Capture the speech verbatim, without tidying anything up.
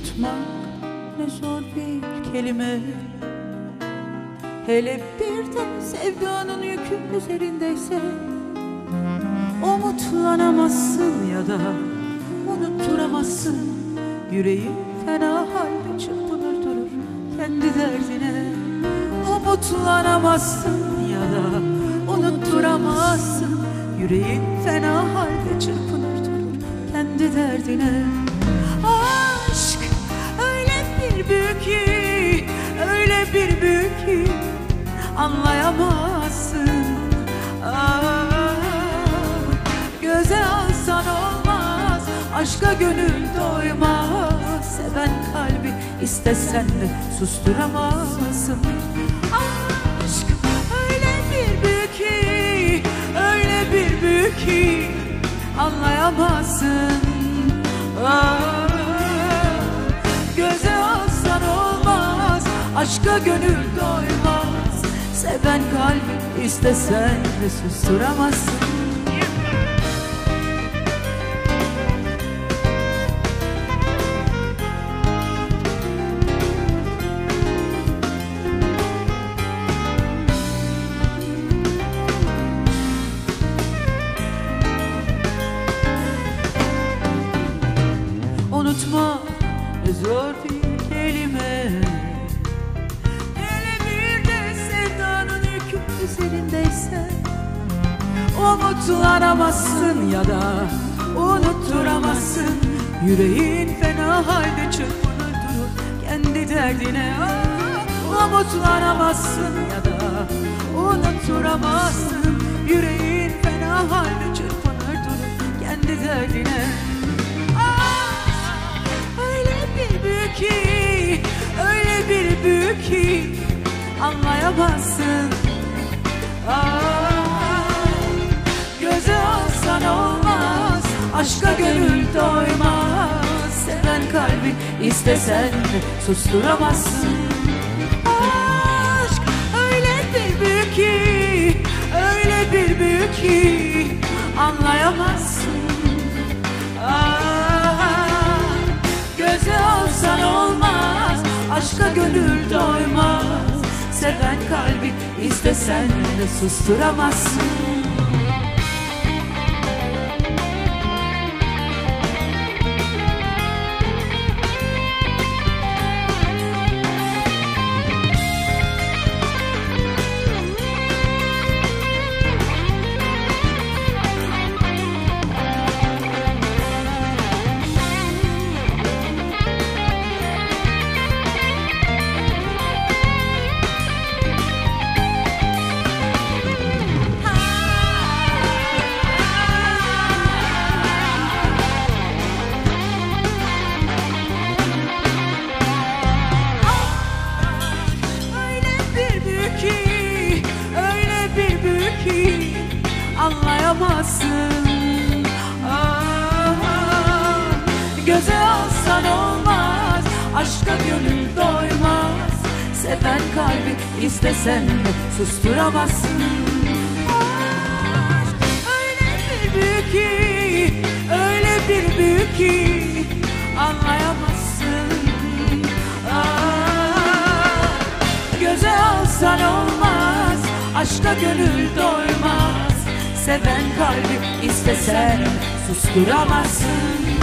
Unutmak ne zor bir kelime, hele bir de sevdanın yükü üzerindeyse. Umutlanamazsın ya da unutturamazsın. Yüreğin fena halde çırpınır durur kendi derdine. Umutlanamazsın ya da unutturamazsın. Yüreğin fena halde çırpınır durur kendi derdine. Aşk öyle bir büyük ki, öyle bir büyük ki anlayamazsın. Ah, göze alsan olmaz, aşka gönül doymaz. Seven kalbi istesen de susturamazsın. Aşk öyle bir büyük ki, öyle bir büyük ki anlayamazsın. Ah, göze alsan olmaz, aşka gönül doymaz. Seven kalbi istesen de susturamazsın. Unutma zor bir kelime, hele bir de sevdanın yükü üzerindeyse. Umutlanamazsın ya da unutturamazsın. Yüreğin fena halde çırpınır durur kendi derdine. Ah, umutlanamazsın ya da unutturamazsın. Yüreğin fena halde çırpınır durur kendi derdine. Ki, öyle bir büyük ki anlayamazsın. Ah, göze alsan olmaz, aşka gönül doymaz. Seven kalbi istesen de susturamazsın. Aşk öyle bir büyük ki, öyle bir büyük ki anlayamazsın. Aşka gönül doymaz. Seven kalbi istesen de susturamazsın. Anlayamazsın. Ah, göze alsan olmaz, aşka gönül doymaz. Seven kalbi istesen de susturamazsın. Aşk öyle bir büyük ki, öyle bir büyük ki anlayamazsın. Ah, göze alsan olmaz, aşka gönül doymaz. Seven kalbi istesen susturamazsın.